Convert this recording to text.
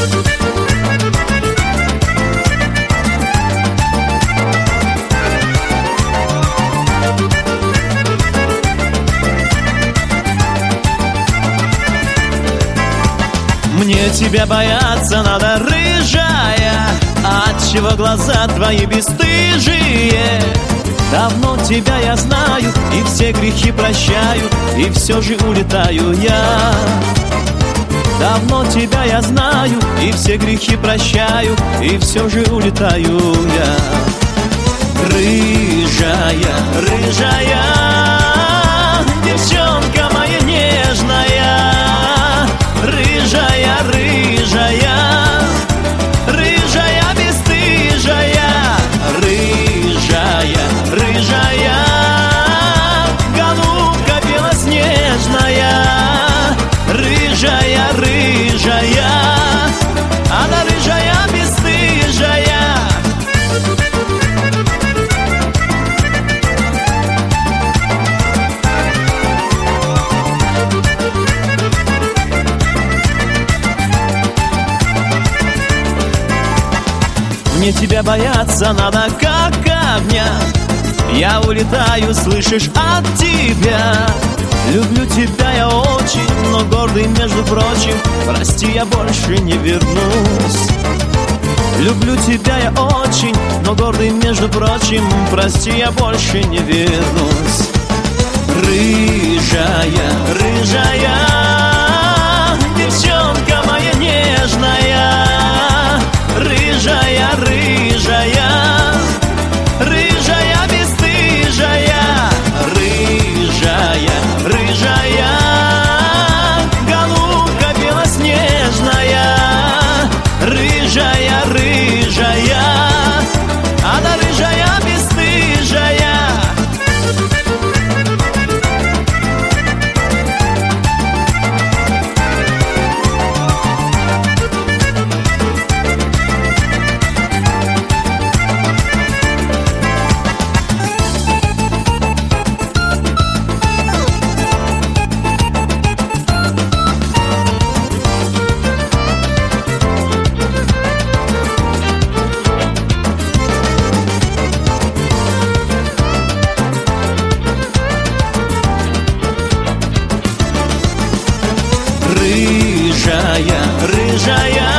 Мне тебя бояться надо, рыжая, отчего глаза твои бесстыжие? Давно тебя я знаю, и все грехи прощаю, и все же улетаю я. Давно тебя я знаю, и все грехи прощаю, и все же улетаю я. Рыжая, рыжая, девчонка моя нежная. Рыжая, рыжая, рыжая бесстыжая. Рыжая, рыжая, голубка белоснежная. Рыжая, рыжая, она рыжая бесстыжая. Мне тебя бояться надо, как огня. Я улетаю, слышишь, от тебя. Люблю тебя я очень, но гордый, между прочим. Прости, я больше не вернусь. Люблю тебя я очень, но гордый, между прочим. Прости, я больше не вернусь. Рыжая, рыжая, девчонка моя нежная. Рыжая, рыжая, рыжая бесстыжая. Рыжая, рыжая, голубка белоснежная. Рыжая, рыжая, она рыжая бесстыжая. Рыжая, рыжая,